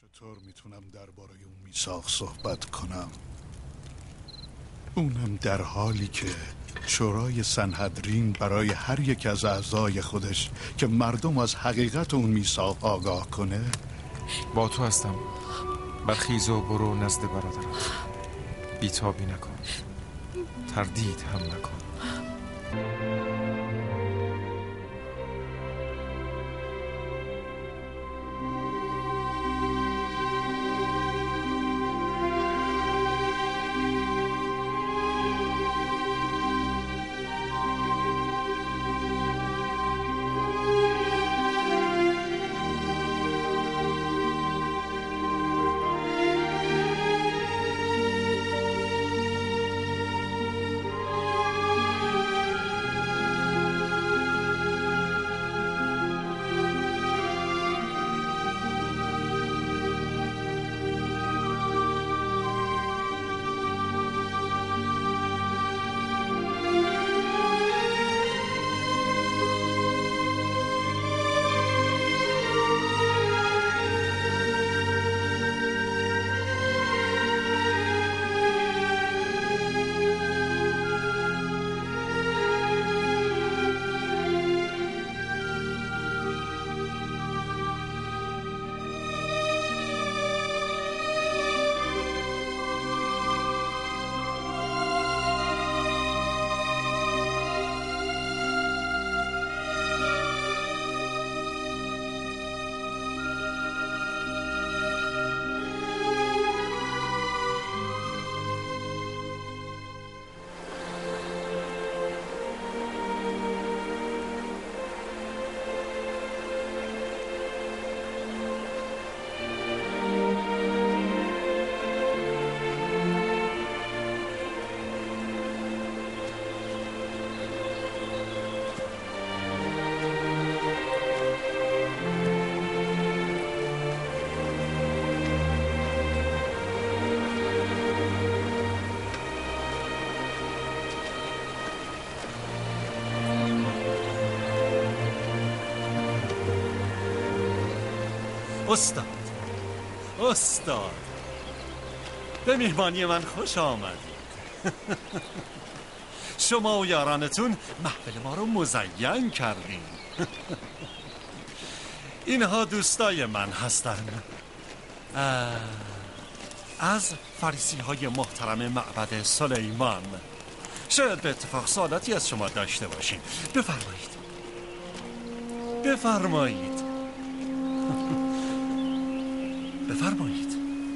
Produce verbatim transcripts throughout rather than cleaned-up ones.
چطور میتونم درباره اون میثاق صحبت کنم؟ اونم در حالی که شورای سنهدرین برای هر یک از اعضای خودش که مردم از حقیقت اون میثاق آگاه کنه. با تو هستم. برخیز و برو نزد برادرت. بیتابی نکن، تردید هم نکن. استاد استاد به مهمانی من خوش آمدید. شما و یارانتون محفل ما رو مزین کردین. اینها دوستای من هستن، از فریسی های محترم معبد سلیمان. شاید به اتفاق سوالاتی از شما داشته باشین. بفرمایید بفرمایید بفرمایید.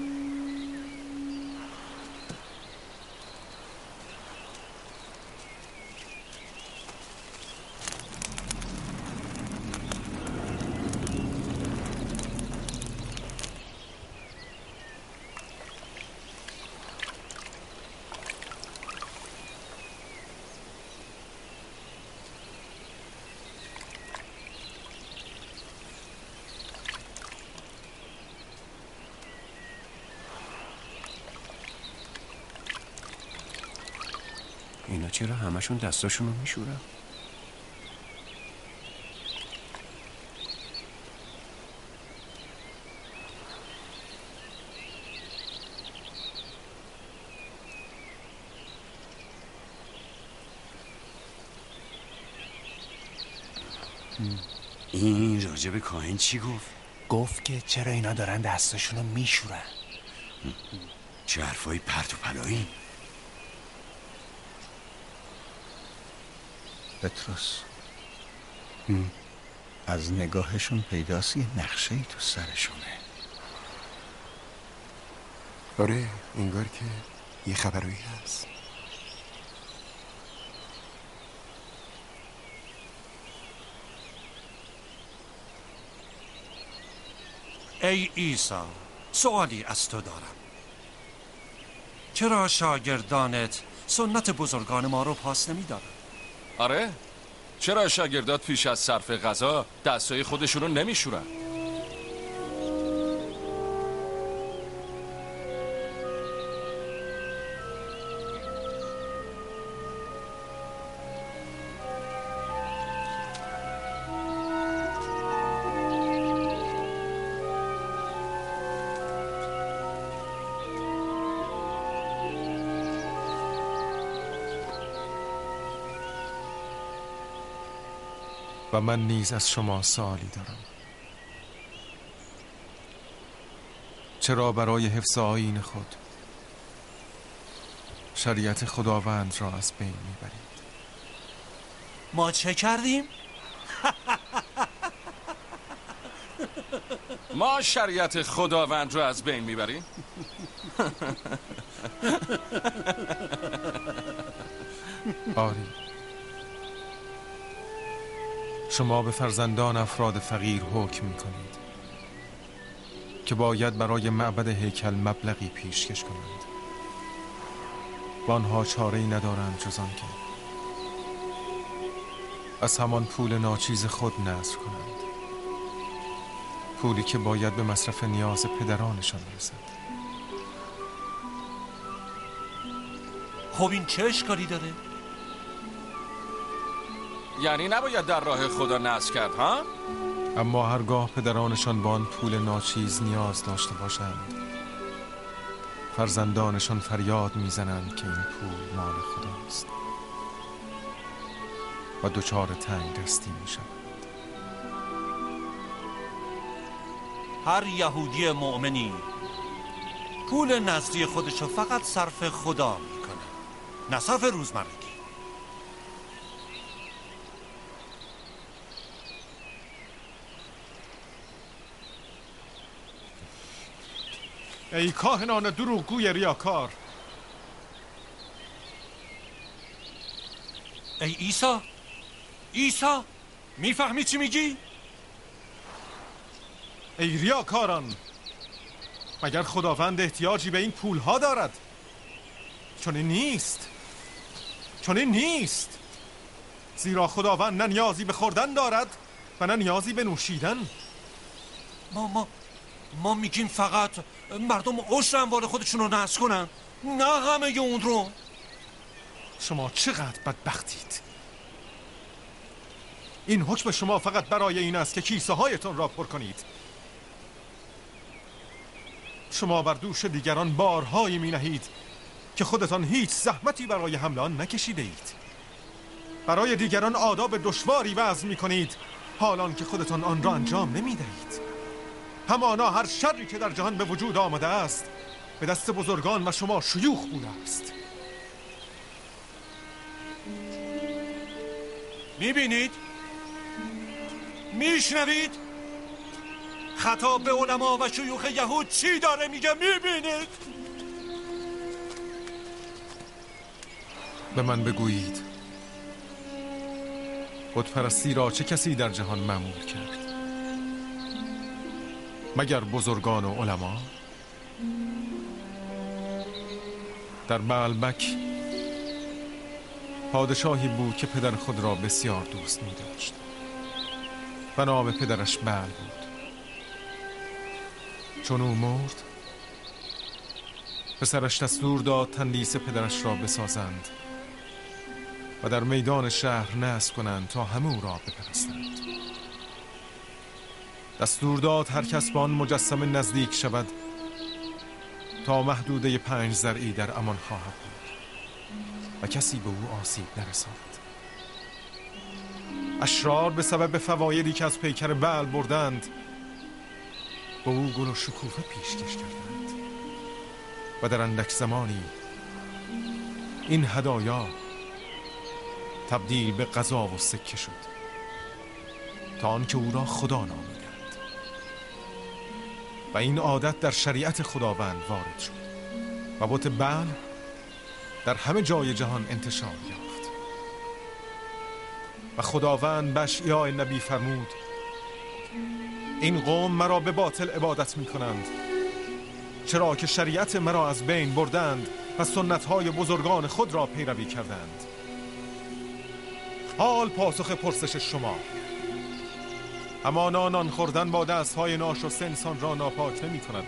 اینا چرا همشون دستاشون رو میشورن؟ این راجب کاهن چی گفت؟ گفت که چرا اینا دارن دستاشون رو میشورن. چه حرفایی پرت و پلایی؟ پتروس، از نگاهشون پیداست یه نقشه ای تو سرشونه. آره، انگار که یه خبرایی هست. ای عیسی، سوالی از تو دارم. چرا شاگردانت سنت بزرگان ما رو پاس نمی‌دارن؟ آره؟ چرا شاگردات پیش از صرف غذا دستای خودشون رو نمیشورن؟ و من نیز از شما سوالی دارم. چرا برای حفظ آیین خود شریعت خداوند را از بین میبرید؟ ما چه کردیم؟ ما شریعت خداوند را از بین میبریم؟ آری، شما به فرزندان افراد فقیر حکم میکنید که باید برای معبد هیکل مبلغی پیشکش کنند و آنها چاره‌ای ندارند جز آن که از همان پول ناچیز خود نذر کنند، پولی که باید به مصرف نیاز پدرانشان برسد. خب این چه اشکالی داره؟ یعنی نباید در راه خدا نذر کرد ها؟ اما هرگاه پدرانشان با آن پول ناچیز نیاز داشته باشند، فرزندانشان فریاد میزنند که این پول مال خداست و دچار تنگ دستی میشوند. هر یهودی مؤمنی پول نزدی خودشو فقط صرف خدا میکنه، نه صرف روزمرگی. ای کاهنان دروغگوی ریاکار، ای عیسی، عیسی میفهمی چی میگی؟ ای ریاکاران، مگر خداوند احتیاجی به این پولها دارد؟ چون این نیست، چون این نیست، زیرا خداوند نه نیازی به خوردن دارد و نه نیازی به نوشیدن. ما ما ما میگیم فقط مردم عشر اموال خودشون رو نذر کنن، نه همه اون رو. شما چقدر بدبختید. این حکم شما فقط برای این است که کیسه هایتان را پر کنید. شما بر دوش دیگران بارهایی می نهید که خودتان هیچ زحمتی برای حمل آن نکشیده اید. برای دیگران آداب دشواری وضع می کنید حالان که خودتان آن را انجام نمی دهید. همانا هر شری که در جهان به وجود آمده است به دست بزرگان و شما شیوخ بوده است. میبینید؟ میشنوید؟ خطاب به علما و شیوخ یهود چی داره میگه؟ میبینید؟ به من بگویید، بت پرستی را چه کسی در جهان معمول کرد؟ مگر بزرگان و علما؟ در بعلبک پادشاهی بود که پدر خود را بسیار دوست می داشت و نام پدرش بعل بود. چون او مرد، پسرش دستور داد تندیس پدرش را بسازند و در میدان شهر نصب کنند تا همه او را بپرستند. دستور داد هر کس به آن مجسمه نزدیک شود تا محدوده پنج ذرعی در امان خواهد بود و کسی به او آسیب نرساند. اشرار به سبب فوایدی که از پیکر بعل بردند به او گل و شکوفه پیشکش کردند و در اندک زمانی این هدایا تبدیل به قضا و سکه شد تا آنکه او را خدا نامید و این عادت در شریعت خداوند وارد شد و بت بعل در همه جای جهان انتشار یافت. و خداوند به اشعیاء نبی فرمود: این قوم مرا به باطل عبادت می کنند، چرا که شریعت مرا از بین بردند و سنتهای بزرگان خود را پیروی کردند. حال پاسخ پرسش شما: همانا نان خوردن با دستهای ناشسته انسان را ناپاک نمی کند،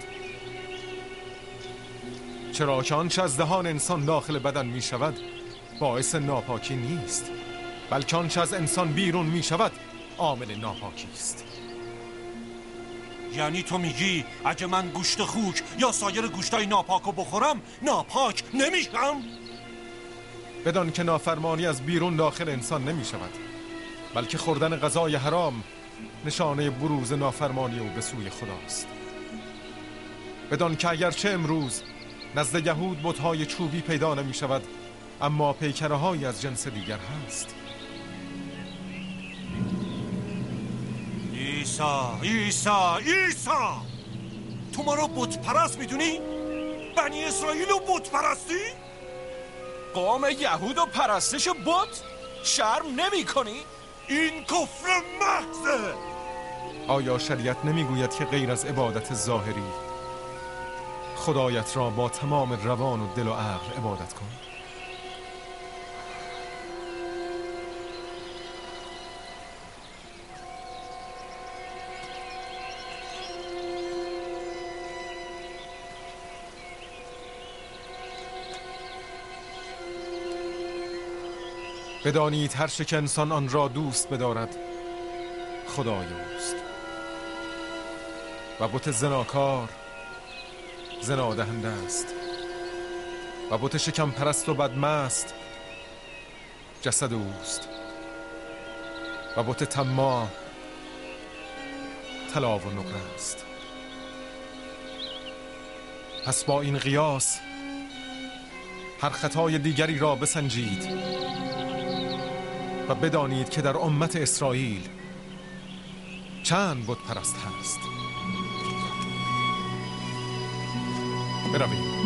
چرا که آنچه از دهان انسان داخل بدن می شود باعث ناپاکی نیست، بلکه آنچه از انسان بیرون می شود عامل ناپاکی است. یعنی تو میگی اگه من گوشت خوک یا سایر گوشتای ناپاکو بخورم ناپاک نمیشم؟ بدان که نافرمانی از بیرون داخل انسان نمی شود، بلکه خوردن غذای حرام نشانه بروز نافرمانی او به سوی خداست. بدان که اگرچه امروز نزد یهود بت‌های چوبی پیدا نمی شود، اما پیکره‌هایی از جنس دیگر هست. عیسی عیسی عیسی تو ما رو بت پرست میدونی؟ بنی اسرائیل رو بت پرستی؟ قوم یهود و پرستش بت؟ شرم نمی کنی؟ این کفر محضه. آیا شریعت نمیگوید که غیر از عبادت ظاهری خدایت را با تمام روان و دل و عقل عبادت کن؟ بدانید هر چه که انسان آن را دوست بدارد خدای اوست و بت زناکار زنا دهنده است و بت شکم پرست و بدمست جسد اوست و بت طماع طلا و نقره است. پس با این قیاس هر خطای دیگری را بسنجید و بدانید که در امت اسرائیل چند بت پرست هست. بروید.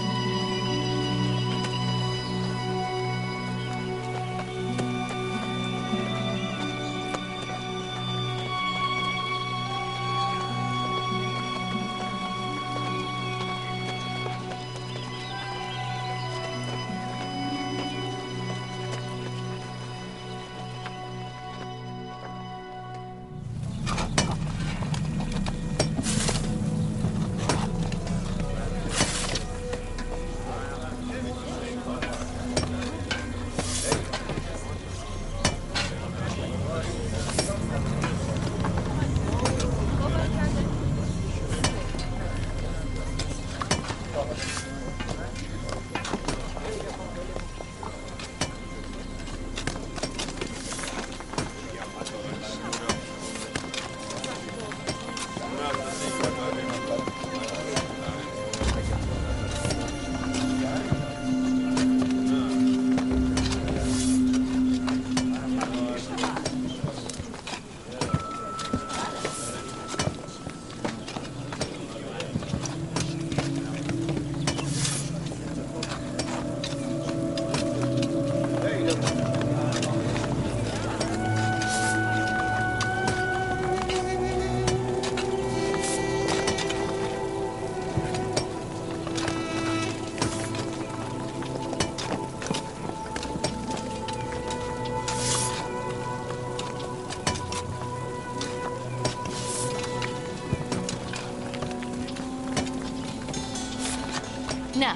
نه،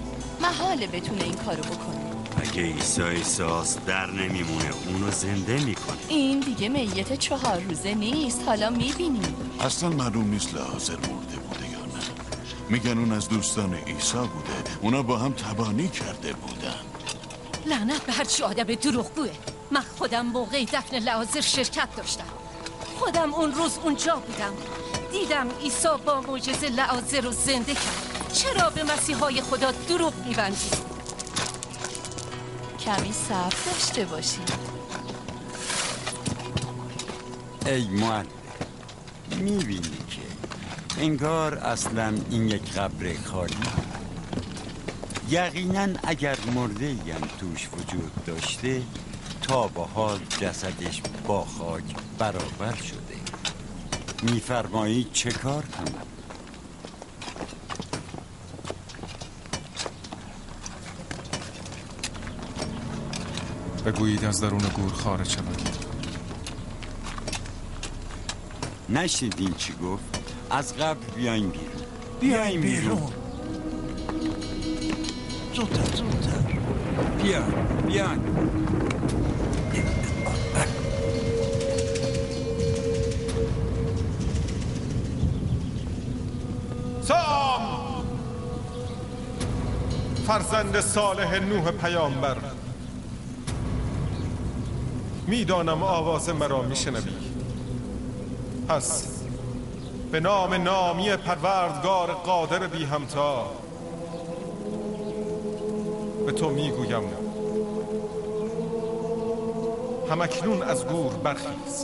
محاله بتونه این کارو بکنه. اگه عیسی عیساست در نمیمونه، اونو زنده میکنه. این دیگه میت چهار روزه نیست، حالا میبینیم. اصلا معلوم نیست لحاظر مرده بوده یا نه. میگن اون از دوستان عیسی بوده، اونا با هم تبانی کرده بودن. لعنت به هر چی آدم دروغگوه. من خودم موقع دفن لحاظر شرکت داشتم. خودم اون روز اونجا بودم، دیدم عیسی با معجزه لحاظر رو زنده کرد. چرا به مسیحای خدا دروغ میبندی؟ کمی صبر داشته باشی. ای معلم، میبینی که انگار اصلا این یک قبر خالی. یقینا اگر مرده ای هم توش وجود داشته تا با حال جسدش با خاک برابر شده. میفرمایی چه کار کنم؟ بگویید از درون گور خارج شود. نشنیدین چی گفت؟ از قبل بیاین بیرون. بیاین بیرون. زودتر زودتر. بیاین بیاین. سام فرزند صالح نوح پیامبر، میدانم آواز مرا میشنوی. پس به نام نامی پروردگار قادر بی همتا به تو میگویم همکنون از گور برخیز.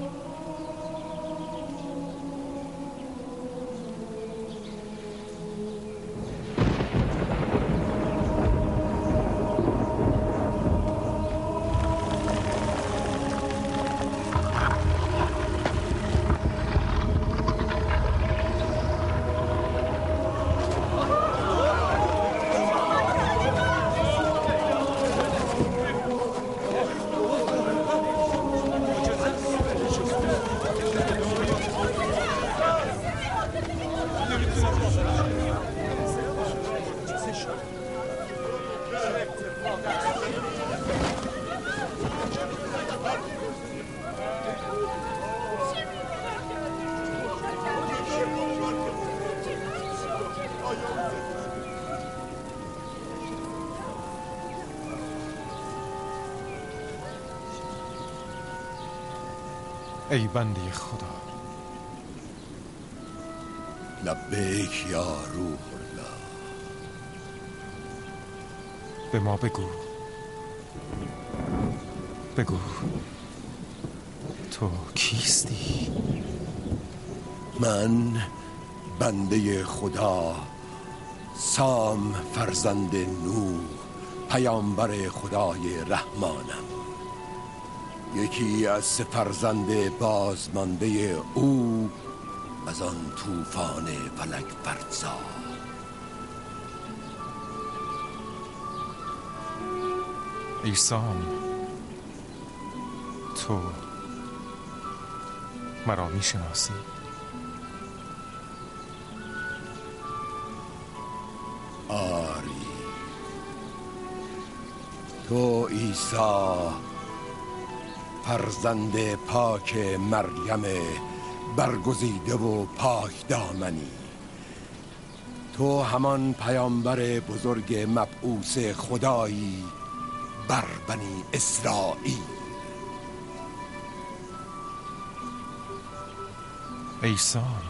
ای بنده خدا، لبیک یا روح الله. به ما بگو بگو تو کیستی؟ من بنده خدا، سام فرزند نوح، پیامبر خدای رحمانم. یکی از سه فرزند بازمانده او از آن طوفان فلک فرسا. ای سام، تو مرا میشناسی؟ آری، تو عیسی فرزند پاک مریم برگزیده و پاک دامنی. تو همان پیامبر بزرگ مبعوث خدایی بر بنی اسرائیل. ای سام،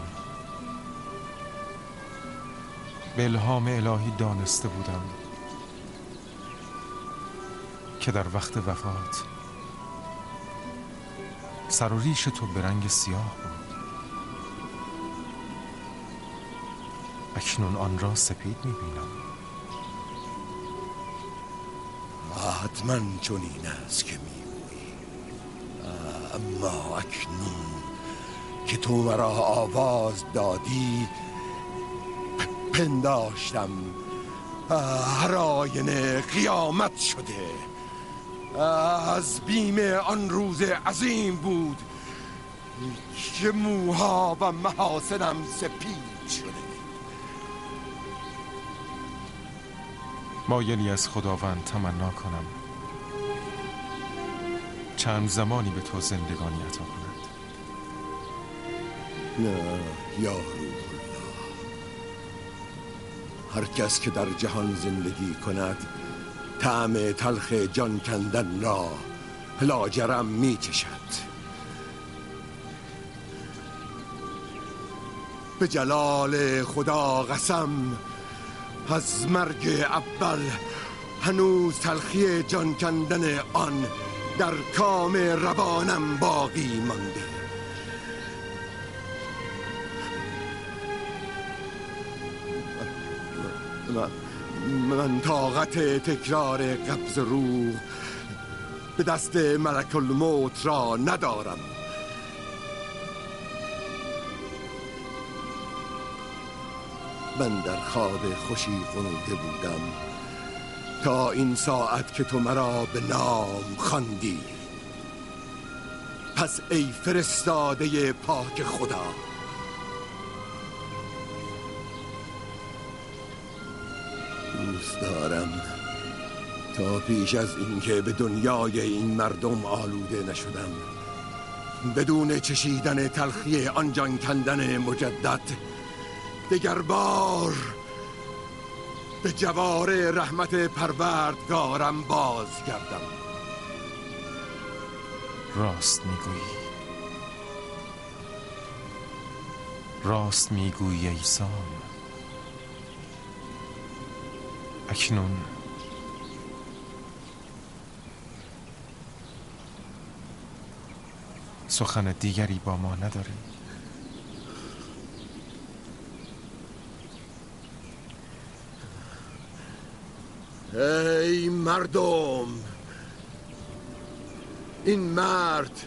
به الهام الهی دانسته بودم که در وقت وفات سر و ریش تو به رنگ سیاه بود. اکنون آن را سپید میبینم. حتما چنین است که میگویی، اما اکنون که تو مرا آواز دادی پنداشتم هر آینه قیامت شده. از بیم آن روز عظیم بود که موها و محاسنم سپید شده. مایلی از خداوند تمنا کنم چند زمانی به تو زندگانی عطا کند. نه یا روح الله، هر کس که در جهان زندگی کند طعم تلخ جان کندن را لاجرم می چشد. به جلال خدا قسم، از مرگ اول هنوز تلخی جان کندن آن در کام روانم باقی مانده. من, من طاقت تکرار قبض روح به دست ملک الموت را ندارم. من در خواب خوشی غنوده بودم تا این ساعت که تو مرا به نام خواندی. پس ای فرستاده پاک خدا، دوست دارم تا پیش از اینکه به دنیای این مردم آلوده نشدم، بدون چشیدن تلخی آن جان کندن مجدد، دگر بار به جوار رحمت پروردگارم باز گردم. راست میگویی. راست میگویی ای سام. اکنون سخن دیگری با ما نداری؟ ای مردم، این مرد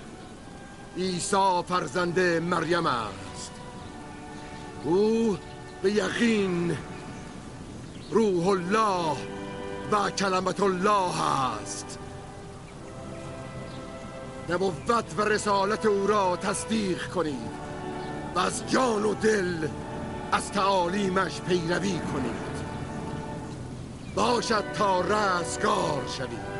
عیسی فرزند مریم است. او به یقین روح الله و کلمت الله است. نبوت و رسالت او را تصدیق کنید و از جان و دل از تعالیمش پیروی کنید. باشد تا رستگار شوید.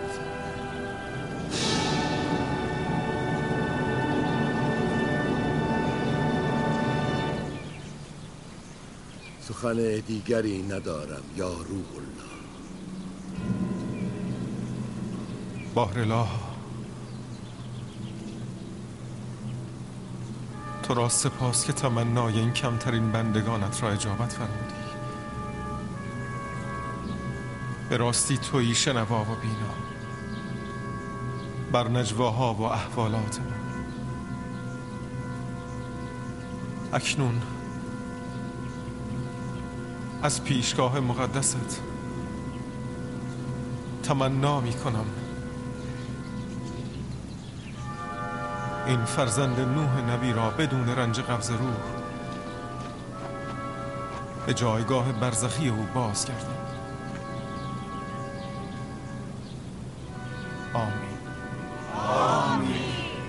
سخن دیگری ندارم یا روح الله. بهرالله، تو را سپاس که تمنای این کمترین بندگانت را اجابت فرمودی. به راستی تویی شنوا و بینا بر نجواها و احوالات ما. اکنون از پیشگاه مقدست تمنا می کنم این فرزند نوح نبی را بدون رنج قبض روح به جایگاه برزخی او باز کردیم. آمین. آمین.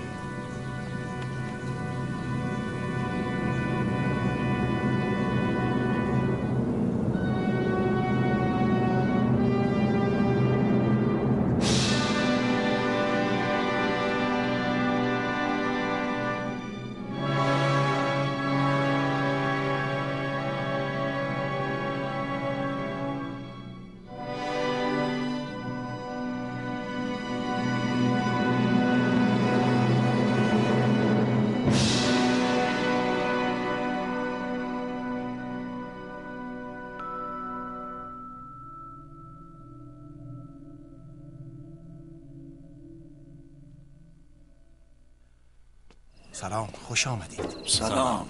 سلام، خوش آمدید. سلام.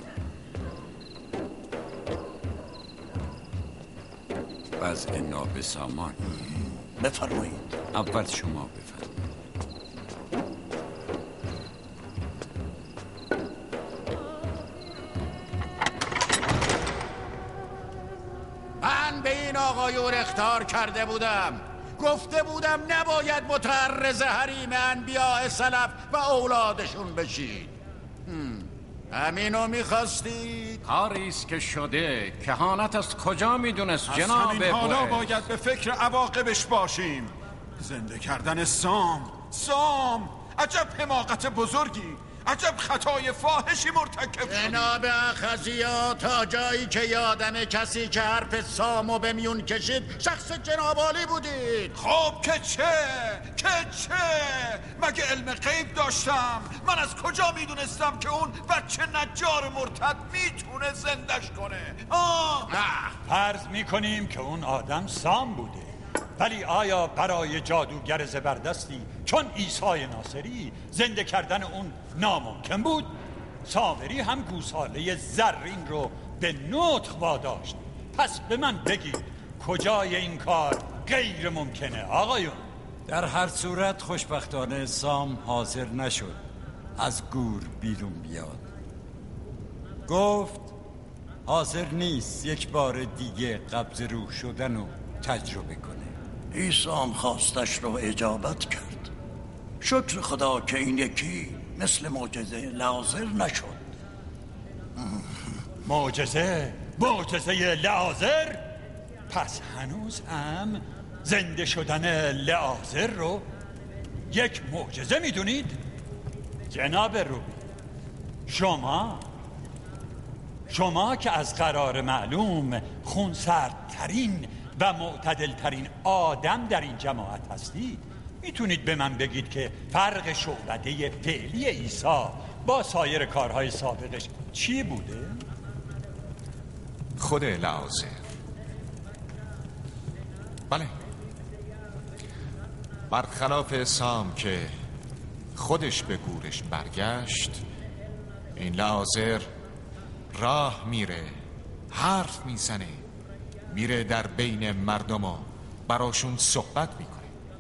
وضع ناب سامان بفرمایید. اول شما بفرمایید. من به این آقایون اخطار کرده بودم، گفته بودم نباید متعرض حریم انبیاء سلف و اولادشون بشید. همینو میخواستید؟ کاریست که شده، کهانت از کجا میدونست جناب؟ از همین حالا باید به فکر عواقبش باشیم. زنده کردن سام سام عجب حماقت بزرگی، عجب خطای فاحشی مرتکب شدی. جناب اخذیا، تا جایی که یادم کسی که حرف سامو به میون کشید شخص جناب عالی بودید. خب که چه؟ که چه؟ مگه علم غیب داشتم؟ من از کجا میدونستم که اون بچه نجار مرتد میتونه زندش کنه؟ آه فرض میکنیم که اون آدم سام بوده، ولی آیا برای جادوگر زبردستی چون عیسی ناصری زنده کردن اون ناممکن بود؟ سامری هم گوساله زرین رو به نطق واداشت. پس به من بگید کجای این کار غیر ممکنه آقایون؟ در هر صورت خوشبختانه سام حاضر نشد از گور بیرون بیاد. گفت حاضر نیست یک بار دیگه قبض روح شدن رو تجربه کنه. عیسی هم خواستش رو اجابت کرد. شکر خدا که این یکی مثل معجزه لعازر نشد. معجزه؟ معجزه لعازر؟ پس هنوز هم زنده شدن لعازر رو یک معجزه میدونید؟ جناب روبی، شما شما که از قرار معلوم خونسردترین و معتدلترین آدم در این جماعت هستید، میتونید به من بگید که فرق شعبده فعلی عیسی با سایر کارهای سابقش چی بوده؟ خود لعازر. بله، برخلاف سام که خودش به گورش برگشت، این لعازر راه میره، حرف میزنه، میره در بین مردم و براشون صحبت میکنه.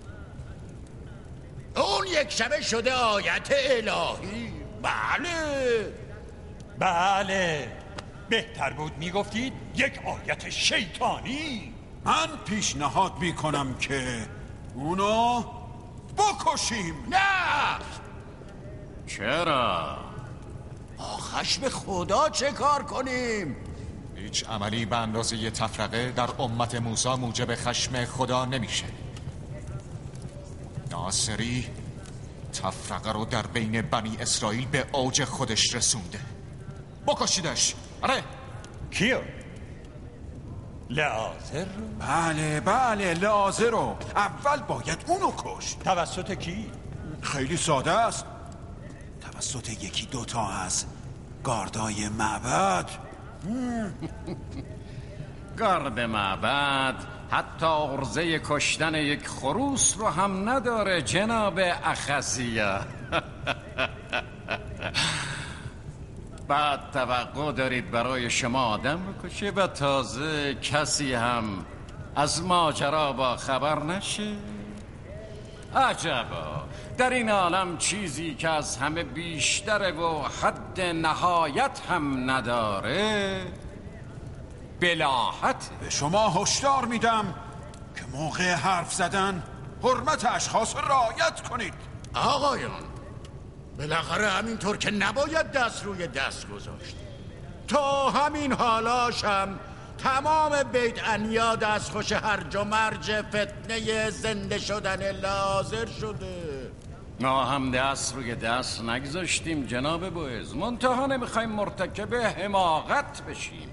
اون یک شبه شده آیت الهی. بله بله، بهتر بود میگفتید یک آیت شیطانی. من پیشنهاد میکنم که اونو بکشیم. نه. چرا؟ با خشم خدا چه کار کنیم؟ هیچ عملی به اندازه یه تفرقه در امت موسی موجب خشم خدا نمیشه. ناصری تفرقه رو در بین بنی اسرائیل به اوج خودش رسونده. بکشیدش. آره. کیو؟ لعازر؟ بله بله لعازر رو اول باید اونو کشت. توسط کی؟ خیلی ساده است، توسط یکی دوتا از گاردای معبد. گارد معبد حتی عرضه کشتن یک خروس رو هم نداره جناب اخزیه. بعد توقع دارید برای شما آدم بکشه و تازه کسی هم از ماجرا با خبر نشه؟ عجبا، در این عالم چیزی که از همه بیشتره و حد نهایت هم نداره بلاهت. به شما هشدار میدم که موقع حرف زدن حرمت اشخاص رعایت کنید. آقایان، بالاخره همینطور که نباید دست روی دست گذاشت. تا همین حالاش هم تمام بیت انیا دستخوش هرج و مرج فتنه زنده شدن لعازر شده. ما هم دست روی دست نگذاشتیم جناب بوئز، منتها نمیخوایم مرتکب حماقت بشیم.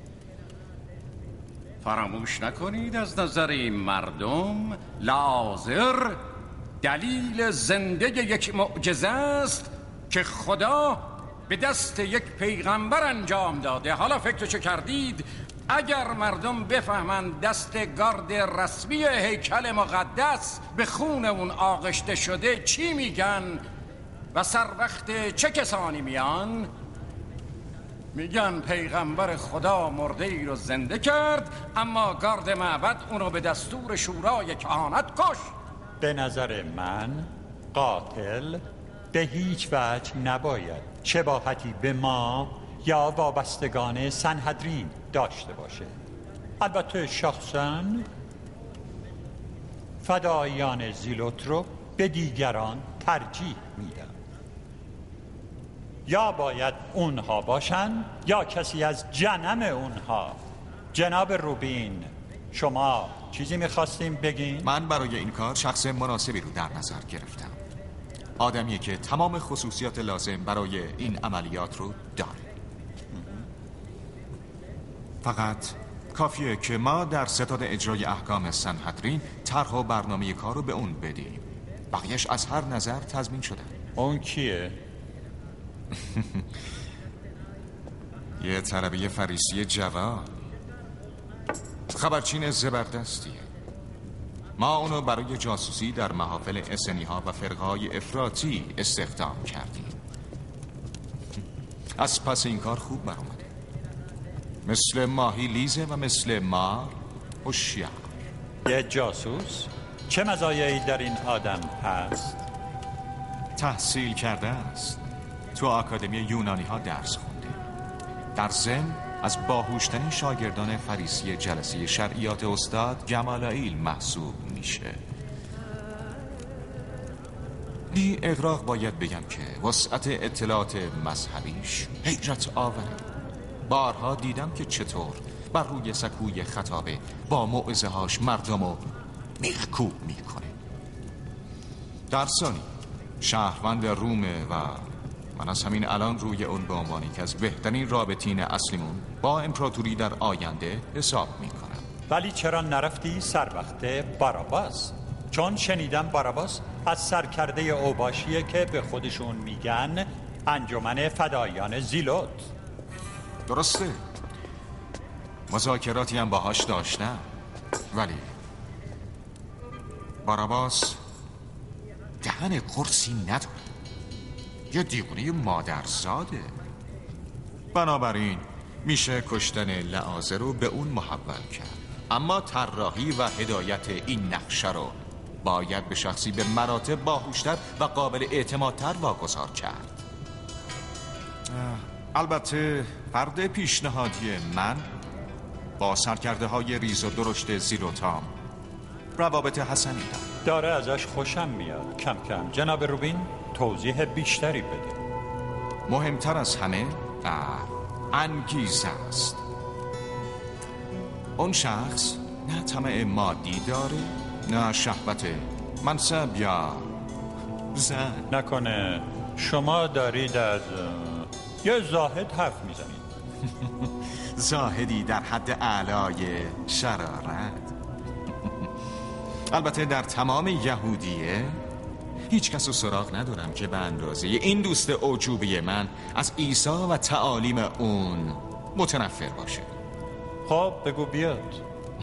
فراموش نکنید از نظر این مردم لعازر دلیل زنده یک معجزه است که خدا به دست یک پیغمبر انجام داده. حالا فکرشو کردید اگر مردم بفهمند دست گارد رسمی هیکل مقدس به خون اون آغشته شده چی میگن و سر وقت چه کسانی میان؟ میگن پیغمبر خدا مرده ای رو زنده کرد، اما گارد معبد اونو به دستور شورای کهانت کش. به نظر من قاتل به هیچ وجه نباید شباهتی به ما یا وابستگان سنهدرین داشته باشه. البته شخصا فدایان زیلوت رو به دیگران ترجیح میدم. یا باید اونها باشن یا کسی از جنم اونها. جناب روبین، شما چیزی میخواستیم بگین؟ من برای این کار شخص مناسبی رو در نظر گرفتم. آدمیه که تمام خصوصیات لازم برای این عملیات رو داره. فقط کافیه که ما در ستاد اجرای احکام سنهدرین طرح و برنامه کار رو به اون بدیم. بقیهش از هر نظر تضمین شدن. اون کیه؟ یه طلبه فریسی جوان، خبرچین زبردستیه. ما اونو برای جاسوسی در محافل اسنی ها و فرقه های افراطی استخدام کردیم. از پس این کار خوب برآمده. مثل ماهی لیزه و مثل مار هوشیار. یه جاسوس؟ چه مزایایی در این آدم هست؟ تحصیل کرده است. تو آکادمی یونانی ها درس خونده. در ضمن از باهوشترین شاگردان فریسی جلسه شرعیات استاد گمالائیل محسوب میشه. بی اغراق باید بگم که وسعت اطلاعات مذهبیش حیرت آوره. بارها دیدم که چطور بر روی سکوی خطابه با موعظه هاش مردمو میخکوب میکنه. در ثانی شهروند رومه و من از همین الان روی اون به عنوانی که از بهترین رابطین اصلیمون با امپراتوری در آینده حساب میکنم. ولی چرا نرفتی سر وقت باراباس؟ چون شنیدم باراباس از سرکرده اوباشیه که به خودشون میگن انجمن فدایان زیلوت. درسته، مذاکراتی هم باهاش داشتم، ولی باراباس دهن قرصی نداره، یه دیوونه مادرزاده. بنابراین میشه کشتن لعازه رو به اون محول کرد، اما طراحی و هدایت این نقشه رو باید به شخصی به مراتب باهوشتر و قابل اعتمادتر واگذار کرد. البته فرد پیشنهادی من با سرکرده های ریز و درشت زیلوتام روابط حسنی دارد. داره ازش خوشم میاد. کم کم جناب روبین توضیح بیشتری بده. مهمتر از همه انگیزه است. اون شخص نه طمع مادی داره، نه شهوت منصب یا زن. نکنه شما دارید از یه زاهد حرف میزنید؟ زاهدی در حد اعلای شرارت. البته در تمام یهودیه هیچ کس رو سراغ ندارم که به اندازه این دوست اعجوبه من از عیسی و تعالیم اون متنفر باشه. خب بگو بیاد.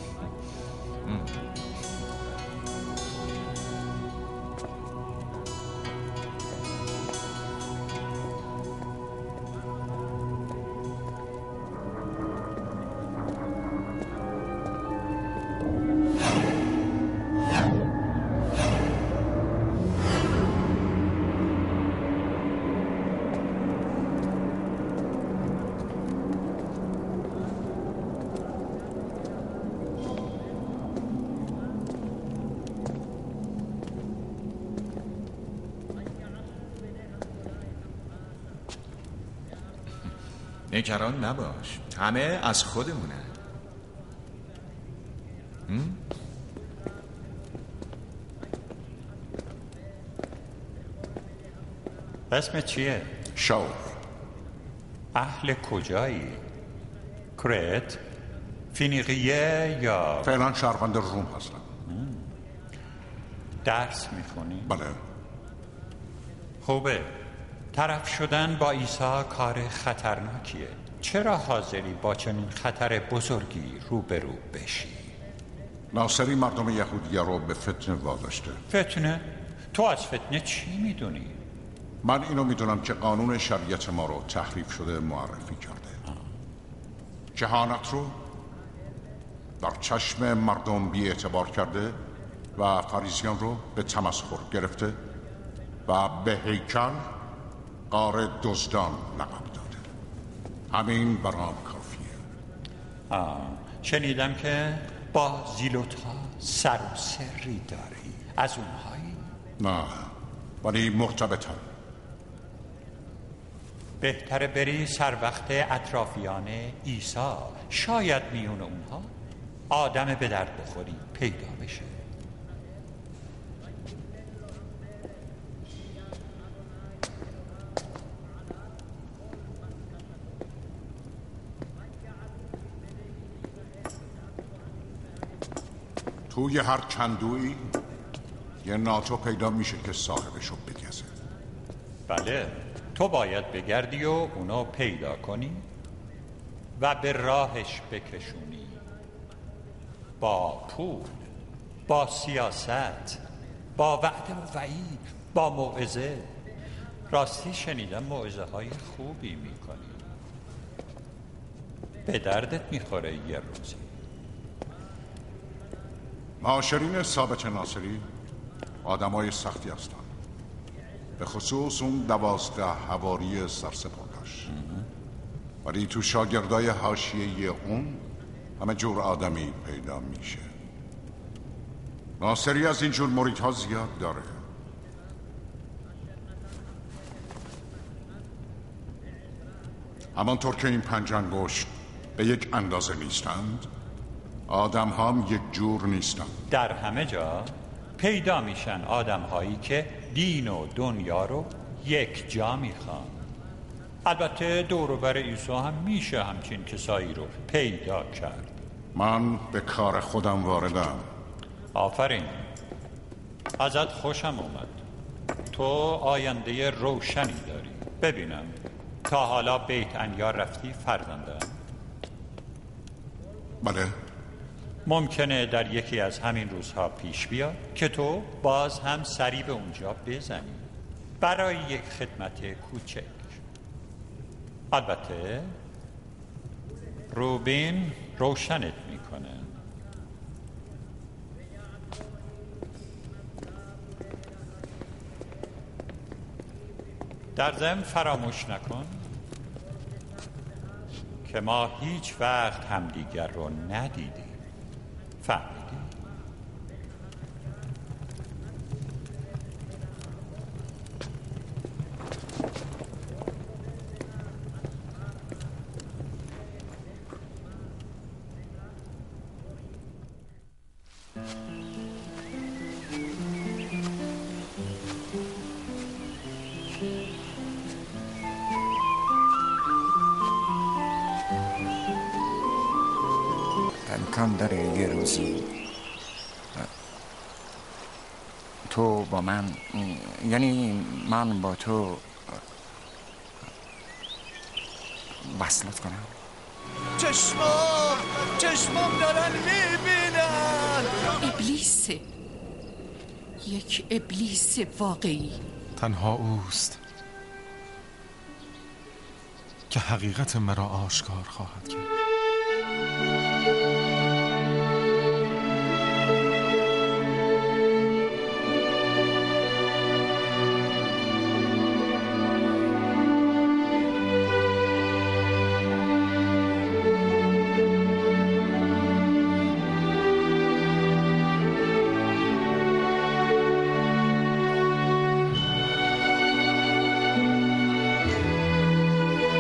نگران نباش، همه از خودمونه. اسم چیه؟ شاور. اهل کجایی؟ کرت؟ فینیقیه یا؟ فعلا شهروند روم هستم. درس میخونی؟ بله. خوبه. طرف شدن با عیسی کار خطرناکیه. چرا حاضری با چنین خطر بزرگی روبرو بشی؟ ناصری مردم یهودیه رو به فتنه واداشته. فتنه؟ تو از فتنه چی میدونی؟ من اینو میدونم که قانون شریعت ما رو تحریف شده معرفی کرده. کهانت رو در چشم مردم بی اعتبار کرده و فریسیان رو به تمسخر گرفته و به هیکل غار دزدان لقب داده. همین برام کافیه. آه. شنیدم که با زیلوت‌ها سر و سری داری. از اونهایی؟ نه، ولی مرتبطم. بهتره بری سر وقت اطرافیان عیسی. شاید میون اونها آدم به درد بخوری پیدا بشه. توی هر کندویی یه ناتو پیدا میشه که صاحبشو بگزه. بله، تو باید بگردی و اونو پیدا کنی و به راهش بکشونی. با پول، با سیاست، با وعده و وعید، با موعظه. راستی شنیدم موعظه های خوبی میکنی. به دردت میخوره یه روزی. معاشرین ثابت ناصری آدمای سختی هستن، به خصوص اون دوازده حواری سرسپردش. ولی تو شاگردای حاشیه‌ای اون همه جور آدمی پیدا میشه. ناصری از این جور مریدها زیاد داره. همانطور که این پنج انگشت به یک اندازه نیستند، آدم هم یک جور نیستند. در همه جا پیدا میشن آدم هایی که دین و دنیا رو یک جا میخوان. البته دوروبر عیسی هم میشه همچین کسایی رو پیدا کرد. من به کار خودم واردم. آفرین. ازت خوشم اومد. تو آینده روشنی داری. ببینم تا حالا بیت انیا رفتی فرزندم؟ بله. ممکنه در یکی از همین روزها پیش بیاد که تو باز هم سری به اونجا بزنی برای یک خدمت کوچک. البته روبین روشنت میکنه. در ضمن فراموش نکن که ما هیچ وقت همدیگر رو ندیدیم. فهمیدی؟ امکان داره یه روزی تو با من، یعنی من با تو وصلت کنم؟ چشمام چشمام دارن میبینن. ابلیسه، یک ابلیس واقعی. تنها اوست که حقیقت مرا آشکار خواهد کرد.